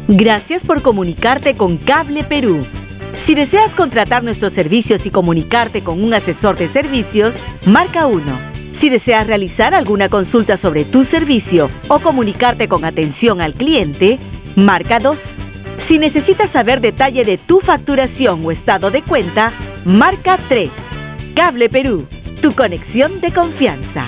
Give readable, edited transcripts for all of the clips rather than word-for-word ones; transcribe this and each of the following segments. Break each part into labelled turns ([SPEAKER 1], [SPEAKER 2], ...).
[SPEAKER 1] Gracias por comunicarte con Cable Perú. Si deseas contratar nuestros servicios y comunicarte con un asesor de servicios, marca 1. Si deseas realizar alguna consulta sobre tu servicio o comunicarte con atención al cliente, marca 2. Si necesitas saber detalle de tu facturación o estado de cuenta, marca 3. Cable Perú, tu conexión de confianza.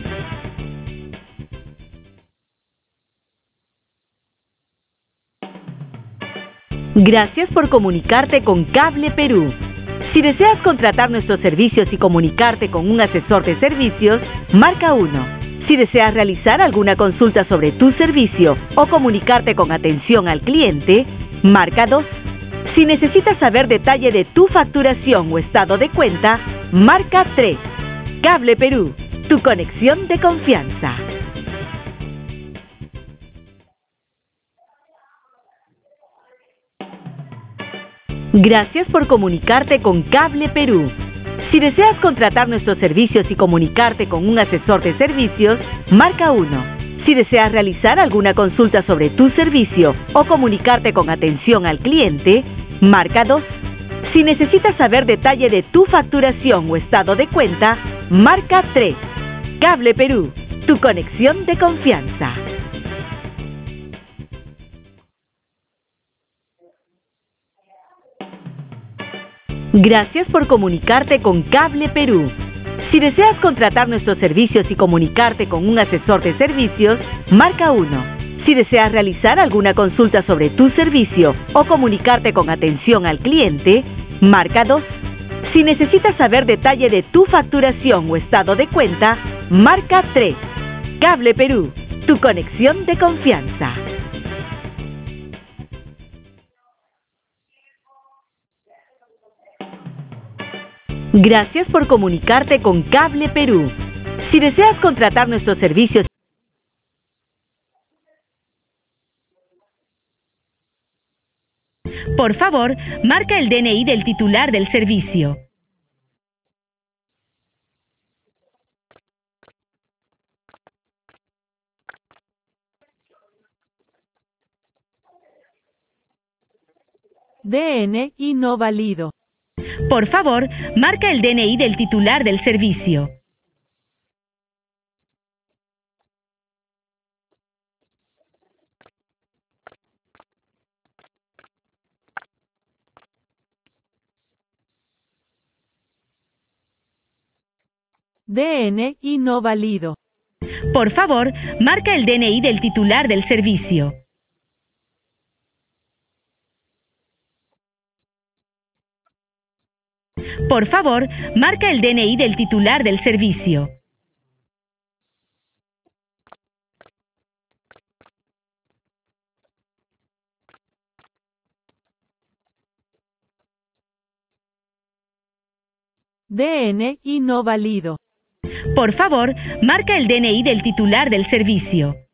[SPEAKER 1] Gracias por comunicarte con Cable Perú. Si deseas contratar nuestros servicios y comunicarte con un asesor de servicios, marca 1. Si deseas realizar alguna consulta sobre tu servicio o comunicarte con atención al cliente, marca 2. Si necesitas saber detalle de tu facturación o estado de cuenta, marca 3. Cable Perú, tu conexión de confianza. Gracias por comunicarte con Cable Perú. Si deseas contratar nuestros servicios y comunicarte con un asesor de servicios, marca 1. Si deseas realizar alguna consulta sobre tu servicio o comunicarte con atención al cliente, marca 2. Si necesitas saber detalle de tu facturación o estado de cuenta, marca 3. Cable Perú, tu conexión de confianza. Gracias por comunicarte con Cable Perú. Si deseas contratar nuestros servicios y comunicarte con un asesor de servicios, marca 1. Si deseas realizar alguna consulta sobre tu servicio o comunicarte con atención al cliente, marca 2. Si necesitas saber detalle de tu facturación o estado de cuenta, marca 3. Cable Perú, tu conexión de confianza. Gracias por comunicarte con Cable Perú. Si deseas contratar nuestros servicios, por favor, marca el DNI del titular del servicio.
[SPEAKER 2] DNI no válido.
[SPEAKER 1] Por favor, marca el DNI del titular del servicio.
[SPEAKER 2] DNI no válido.
[SPEAKER 1] Por favor, marca el DNI del titular del servicio. Por favor, marca el DNI del titular del servicio.
[SPEAKER 2] DNI no válido.
[SPEAKER 1] Por favor, marca el DNI del titular del servicio.